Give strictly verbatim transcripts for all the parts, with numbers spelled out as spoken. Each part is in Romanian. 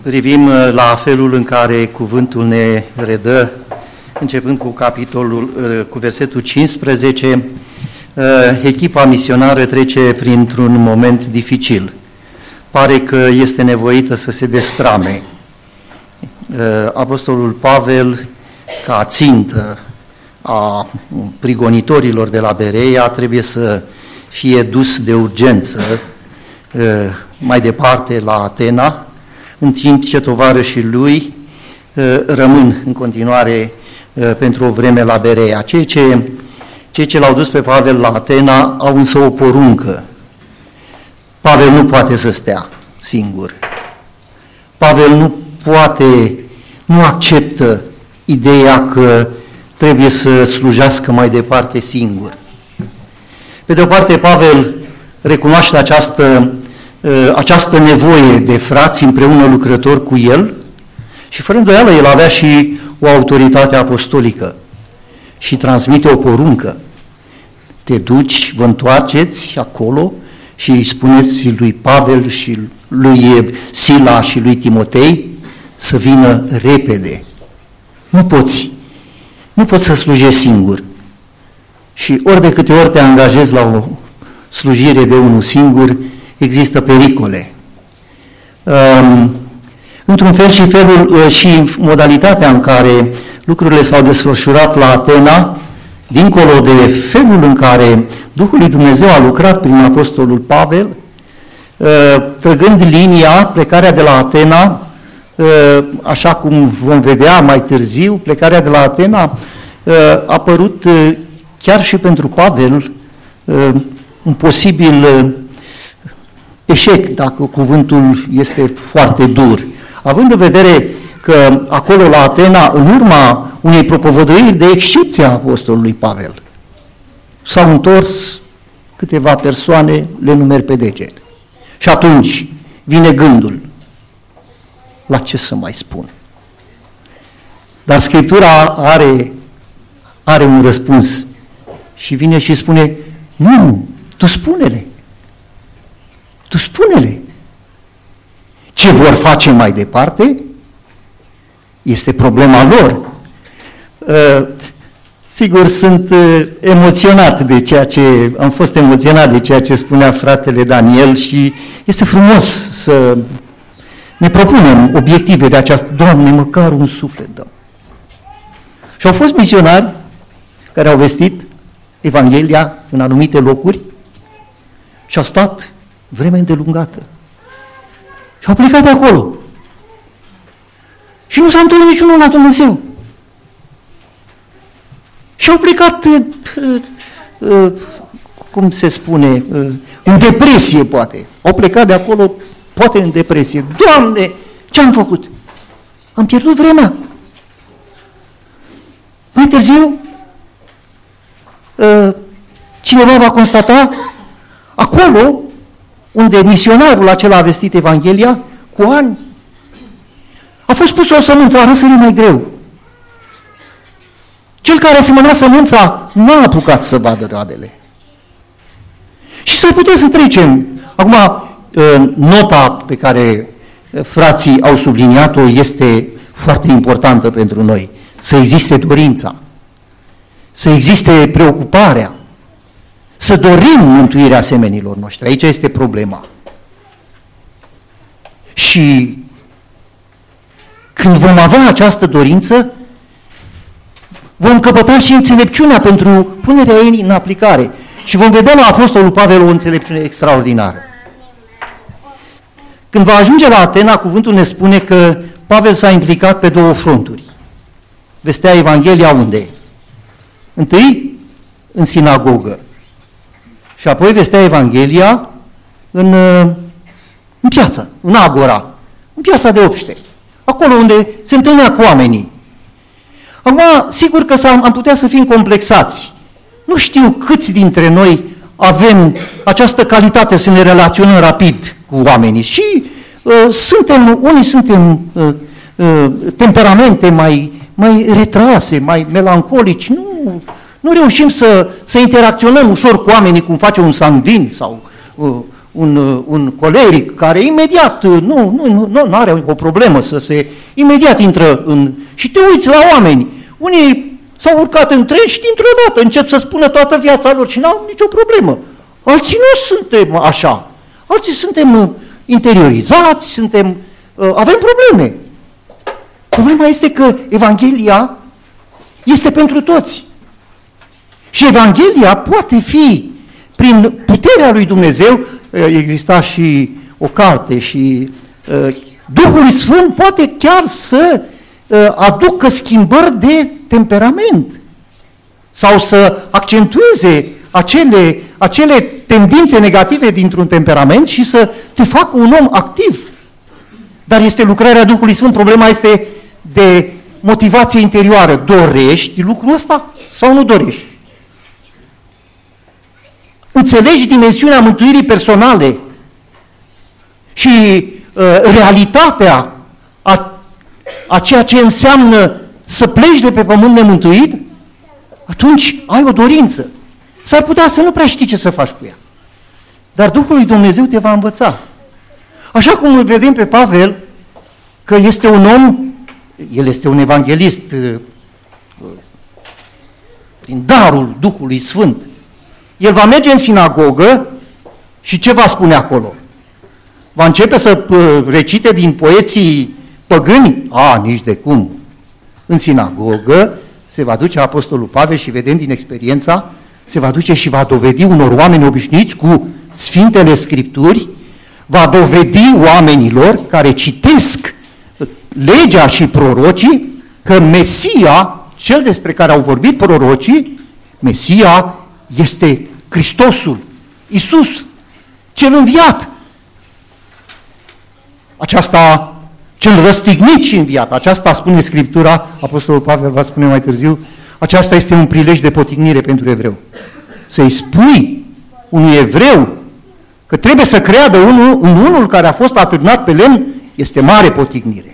Privim la felul în care cuvântul ne redă, începând cu capitolul, cu versetul cincisprezece, echipa misionară trece printr-un moment dificil. Pare că este nevoită să se destrame. Apostolul Pavel, ca țintă a prigonitorilor de la Bereia, trebuie să fie dus de urgență mai departe la Atena, în timp ce tovarășii lui rămân în continuare pentru o vreme la Bereia. Cei ce, cei ce l-au dus pe Pavel la Atena au însă o poruncă. Pavel nu poate să stea singur. Pavel nu poate, nu acceptă ideea că trebuie să slujească mai departe singur. Pe de o parte, Pavel recunoaște această această nevoie de frați împreună lucrători cu el și fără îndoială el avea și o autoritate apostolică și transmite o poruncă. Te duci, vă întoarceți acolo și îi spuneți lui Pavel și lui Sila și lui Timotei să vină repede. Nu poți, nu poți să slujești singur. Și ori de câte ori te angajezi la o slujire de unul singur, există pericole. Um, într-un fel și felul și modalitatea în care lucrurile s-au desfășurat la Atena, dincolo de felul în care Duhul lui Dumnezeu a lucrat prin apostolul Pavel, uh, trăgând linia, plecarea de la Atena, uh, așa cum vom vedea mai târziu, plecarea de la Atena uh, a apărut uh, chiar și pentru Pavel uh, un posibil uh, eșec, dacă cuvântul este foarte dur. Având în vedere că acolo la Atena, în urma unei propovăduiri de excepție a apostolului Pavel, s-au întors câteva persoane, le numeri pe deget. Și atunci vine gândul, la ce să mai spun? Dar Scriptura are, are un răspuns și vine și spune, nu, tu spune-le. Tu spune-le. Ce vor face mai departe este problema lor. Uh, sigur, sunt uh, emoționat de ceea ce, am fost emoționat de ceea ce spunea fratele Daniel și este frumos să ne propunem obiective de această, Doamne, măcar un suflet dăm. Și au fost misionari care au vestit Evanghelia în anumite locuri și au stat vreme îndelungată. Și au plecat de acolo. Și nu s-a întors niciunul la Dumnezeu. Și au plecat, uh, uh, cum se spune, uh, în depresie, poate. Au plecat de acolo, poate în depresie. Doamne, ce am făcut? Am pierdut vremea. Mai târziu, uh, cineva va constata, acolo, unde misionarul acela a vestit Evanghelia, cu ani, a fost pus o sămânță, a răsărit mai greu. Cel care a semănat sămânța nu a apucat să vadă roadele. Și s-ar putea să trecem. Acum, nota pe care frații au subliniat-o este foarte importantă pentru noi. Să existe dorința, să existe preocuparea, să dorim mântuirea semenilor noștri. Aici este problema. Și când vom avea această dorință, vom căpăta și înțelepciunea pentru punerea ei în aplicare. Și vom vedea la apostolul Pavel o înțelepciune extraordinară. Când va ajunge la Atena, cuvântul ne spune că Pavel s-a implicat pe două fronturi. Vestea Evanghelia unde? Întâi, în sinagogă. Și apoi vestea Evanghelia în, în piață, în agora, în piața de obște, acolo unde se întâlnea cu oamenii. Acum, sigur că am putea să fim complexați. Nu știu câți dintre noi avem această calitate să ne relaționăm rapid cu oamenii. Și uh, suntem, unii suntem uh, uh, temperamente mai, mai retrase, mai melancolici, nu... Nu reușim să, să interacționăm ușor cu oamenii cum face un sanguin sau uh, un, un coleric care imediat nu, nu, nu, nu are o problemă să se, imediat intră în, și te uiți la oameni, unii s-au urcat în tren și dintr-o dată încep să spună toată viața lor și n-au nicio problemă. Alții nu suntem așa, alții suntem interiorizați, suntem, avem probleme. Problema este că Evanghelia este pentru toți. Și Evanghelia poate fi, prin puterea lui Dumnezeu, exista și o carte și uh, Duhul Sfânt poate chiar să uh, aducă schimbări de temperament sau să accentueze acele, acele tendințe negative dintr-un temperament și să te facă un om activ. Dar este lucrarea Duhului Sfânt, problema este de motivație interioară. Dorești lucrul ăsta sau nu dorești? Înțelegi dimensiunea mântuirii personale și uh, realitatea a, a ceea ce înseamnă să pleci de pe pământ nemântuit, atunci ai o dorință. S-ar putea să nu prea știi ce să faci cu ea. Dar Duhul lui Dumnezeu te va învăța. Așa cum îl vedem pe Pavel, că este un om, el este un evanghelist uh, prin darul Duhului Sfânt. El va merge în sinagogă și ce va spune acolo? Va începe să recite din poeții păgâni? A, nici de cum. În sinagogă se va duce Apostolul Pavel și vedem din experiența, se va duce și va dovedi unor oameni obișnuiți cu Sfintele Scripturi, va dovedi oamenilor care citesc legea și prorocii că Mesia, cel despre care au vorbit prorocii, Mesia este Hristosul, Iisus, cel înviat. Aceasta, cel răstignit și înviat, aceasta spune Scriptura, Apostolul Pavel va spune mai târziu, aceasta este un prilej de potignire pentru evreu. Să-i spui unui evreu că trebuie să creadă unul, în unul care a fost atârnat pe lemn, este mare potignire.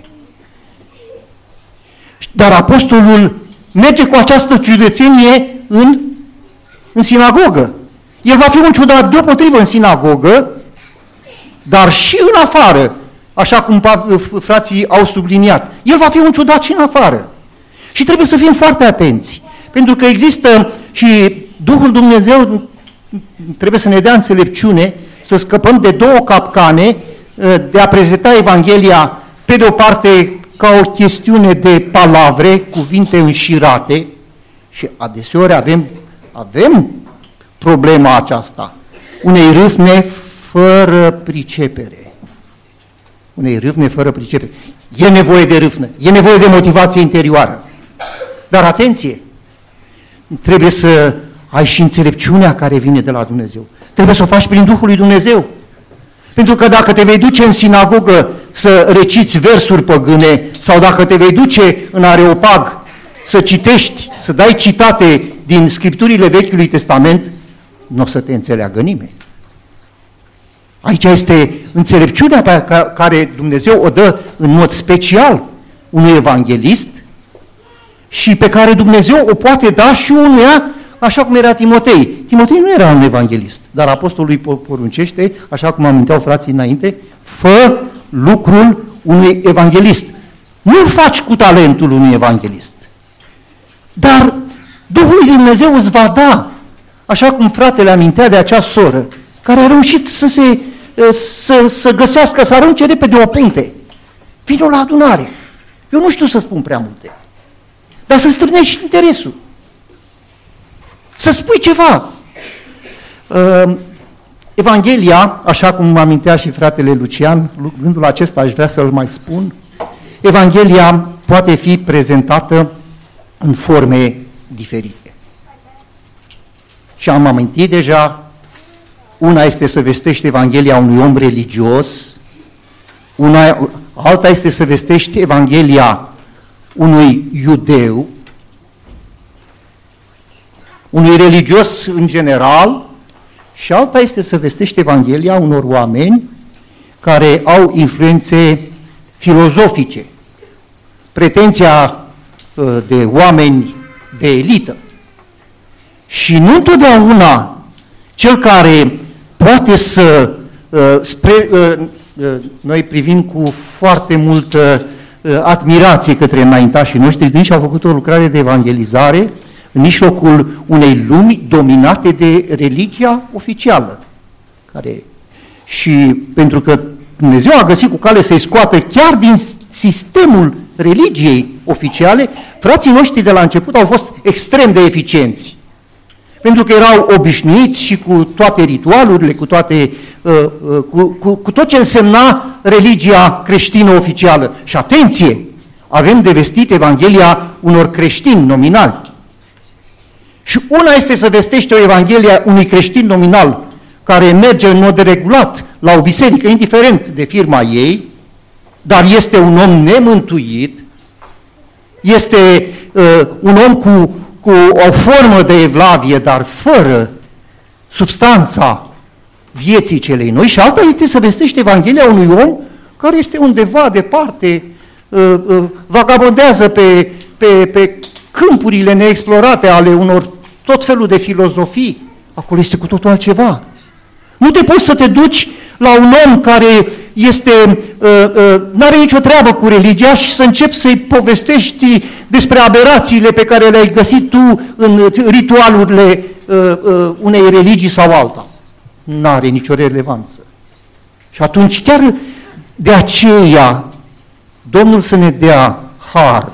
Dar apostolul merge cu această ciudățenie în, în sinagogă. El va fi un ciudat deopotrivă în sinagogă, dar și în afară, așa cum frații au subliniat. El va fi un ciudat și în afară. Și trebuie să fim foarte atenți, pentru că există și Duhul Dumnezeu trebuie să ne dea înțelepciune să scăpăm de două capcane, de a prezenta Evanghelia pe de o parte ca o chestiune de palavre, cuvinte înșirate, și adeseori avem, avem problema aceasta, unei râvne fără pricepere. Unei râvne fără pricepere. E nevoie de râvnă, e nevoie de motivație interioară. Dar atenție, trebuie să ai și înțelepciunea care vine de la Dumnezeu. Trebuie să o faci prin Duhul lui Dumnezeu. Pentru că dacă te vei duce în sinagogă să reciți versuri păgâne sau dacă te vei duce în Areopag să citești, să dai citate din Scripturile Vechiului Testament, nu o să te înțeleagă nimeni. Aici este înțelepciunea pe care Dumnezeu o dă în mod special unui evanghelist și pe care Dumnezeu o poate da și unuia, așa cum era Timotei. Timotei nu era un evanghelist, dar apostolul îi poruncește, așa cum aminteau frații înainte, fă lucrul unui evanghelist. Nu-l faci cu talentul unui evanghelist, dar Duhul lui Dumnezeu îți va da, așa cum fratele amintea de acea soră, care a reușit să se să, să găsească, să arunce repede o punte. Vino la adunare. Eu nu știu să spun prea multe, dar să strânești interesul. Să spui ceva. Evanghelia, așa cum amintea și fratele Lucian, gândul acesta aș vrea să-l mai spun, Evanghelia poate fi prezentată în forme diferite. Și am amintit deja, una este să vestești Evanghelia unui om religios, una, alta este să vestești Evanghelia unui iudeu, unui religios în general, și alta este să vestești Evanghelia unor oameni care au influențe filozofice, pretenția de oameni de elită. Și nu întotdeauna cel care poate să spre, noi privim cu foarte multă admirație către înaintașii noștri, deci au făcut o lucrare de evangelizare în mijlocul unei lumi dominate de religia oficială. Care, și pentru că Dumnezeu a găsit cu cale să-i scoată chiar din sistemul religiei oficiale, frații noștri de la început au fost extrem de eficienți. Pentru că erau obișnuiți și cu toate ritualurile, cu, toate, uh, uh, cu, cu, cu tot ce însemna religia creștină oficială. Și atenție, avem de vestit Evanghelia unor creștini nominali. Și una este să vestește o Evanghelia unui creștin nominal care merge în mod regulat la o biserică, indiferent de firma ei, dar este un om nemântuit, este uh, un om cu, cu o formă de evlavie, dar fără substanța vieții celei noi, și alta este să vestește Evanghelia unui om care este undeva departe, uh, uh, vagabondează pe, pe, pe câmpurile neexplorate ale unor tot felul de filozofii. Acolo este cu totul altceva. Nu te poți să te duci la un om care este, uh, uh, n-are nicio treabă cu religia și să începi să-i povestești despre aberațiile pe care le-ai găsit tu în ritualurile uh, uh, unei religii sau alta. N-are nicio relevanță. Și atunci chiar de aceea Domnul să ne dea har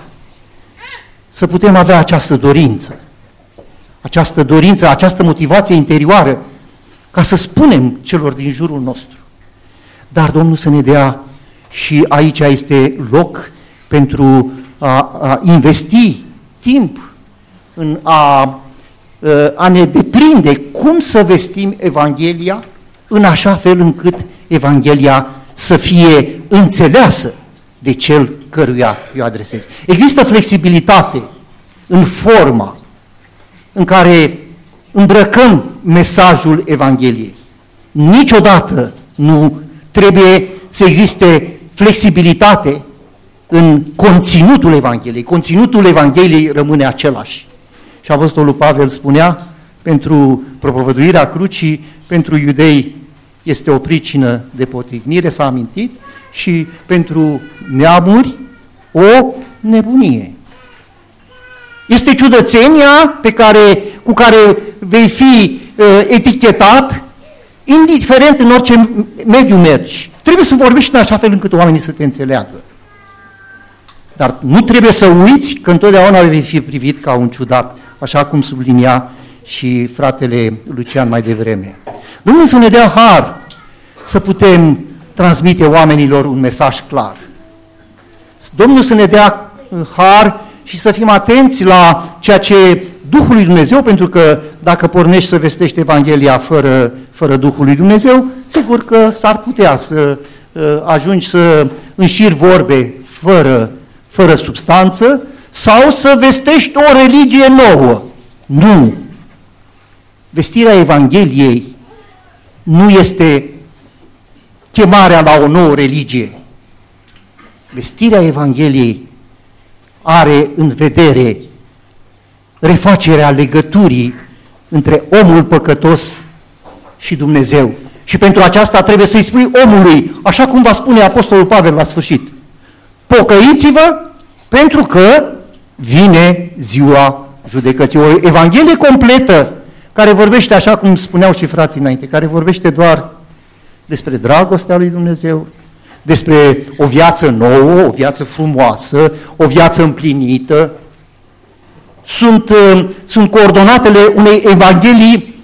să putem avea această dorință, această dorință, această motivație interioară, ca să spunem celor din jurul nostru. Dar Domnul să ne dea, și aici este loc pentru a, a investi timp în a, a ne deprinde cum să vestim Evanghelia în așa fel încât Evanghelia să fie înțeleasă de cel căruia eu adresez. Există flexibilitate în forma în care îmbrăcăm mesajul Evangheliei. Niciodată nu trebuie să existe flexibilitate în conținutul Evangheliei. Conținutul Evangheliei rămâne același. Și Apostolul Pavel spunea, pentru propovăduirea crucii, pentru iudei este o pricină de potignire, s-a amintit, și pentru neamuri o nebunie. Este ciudățenia pe care, cu care vei fi uh, etichetat, indiferent în orice mediu mergi. Trebuie să vorbești în așa fel încât oamenii să te înțeleagă. Dar nu trebuie să uiți că întotdeauna vei fi privit ca un ciudat, așa cum sublinia și fratele Lucian mai devreme. Domnul să ne dea har să putem transmite oamenilor un mesaj clar. Domnul să ne dea har și să fim atenți la ceea ce Duhul lui Dumnezeu, pentru că dacă pornești să vestești Evanghelia fără, fără Duhul lui Dumnezeu, sigur că s-ar putea să uh, ajungi să înșiri vorbe fără, fără substanță sau să vestești o religie nouă. Nu! Vestirea Evangheliei nu este chemarea la o nouă religie. Vestirea Evangheliei are în vedere refacerea legăturii între omul păcătos și Dumnezeu. Și pentru aceasta trebuie să-i spui omului, așa cum va spune Apostolul Pavel la sfârșit: pocăiți-vă, pentru că vine ziua judecății. O Evanghelie completă, care vorbește, așa cum spuneau și frații înainte, care vorbește doar despre dragostea lui Dumnezeu, despre o viață nouă, o viață frumoasă, o viață împlinită. Sunt, sunt coordonatele unei evanghelii,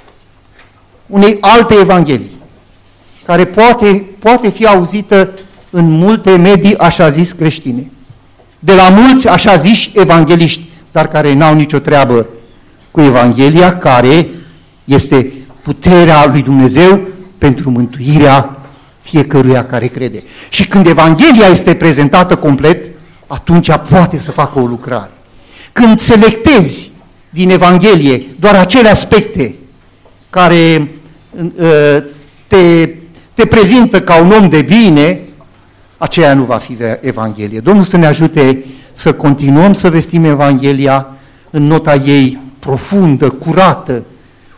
unei alte evanghelii, care poate, poate fi auzită în multe medii, așa zis, creștine. De la mulți, așa ziși, evangheliști, dar care n-au nicio treabă cu Evanghelia, care este puterea lui Dumnezeu pentru mântuirea fiecăruia care crede. Și când Evanghelia este prezentată complet, atunci poate să facă o lucrare. Când selectezi din Evanghelie doar acele aspecte care uh, te, te prezintă ca un om de bine, aceea nu va fi Evanghelie. Domnul să ne ajute să continuăm să vestim Evanghelia în nota ei profundă, curată,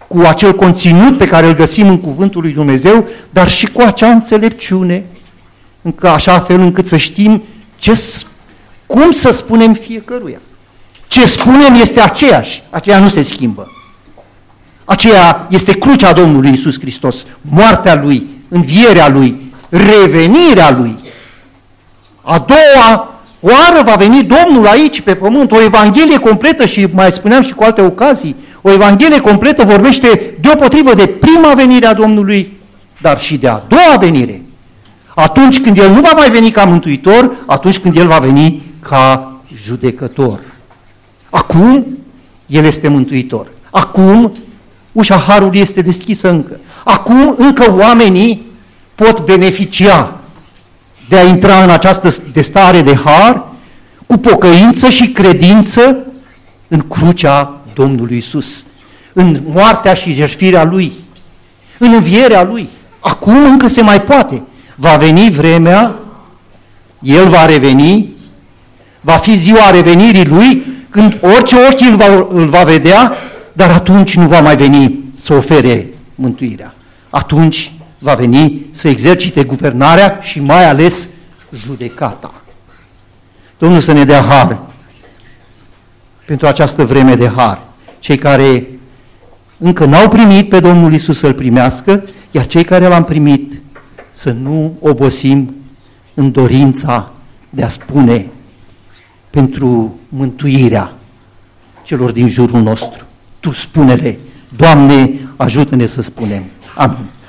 cu acel conținut pe care îl găsim în Cuvântul lui Dumnezeu, dar și cu acea înțelepciune, încă așa fel încât să știm ce, cum să spunem fiecăruia. Ce spunem este aceeași, aceea nu se schimbă. Aceea este crucea Domnului Iisus Hristos, moartea Lui, învierea Lui, revenirea Lui. A doua oară va veni Domnul aici pe pământ, o evanghelie completă, și mai spuneam și cu alte ocazii, o evanghelie completă vorbește deopotrivă de prima venire a Domnului, dar și de a doua venire. Atunci când El nu va mai veni ca mântuitor, atunci când El va veni ca judecător. Acum El este mântuitor. Acum ușa harului este deschisă încă. Acum încă oamenii pot beneficia de a intra în această stare de har cu pocăință și credință în crucea Domnului Iisus, în moartea și jertfirea Lui, în învierea Lui. Acum încă se mai poate. Va veni vremea, El va reveni, va fi ziua revenirii Lui, când orice ochi îl va, îl va vedea, dar atunci nu va mai veni să ofere mântuirea. Atunci va veni să exercite guvernarea și mai ales judecata. Domnul să ne dea har pentru această vreme de har. Cei care încă n-au primit pe Domnul Iisus să-L primească, iar cei care L-am primit să nu obosim în dorința de a spune pentru mântuirea celor din jurul nostru. Tu spune-le, Doamne, ajută-ne să spunem. Amin.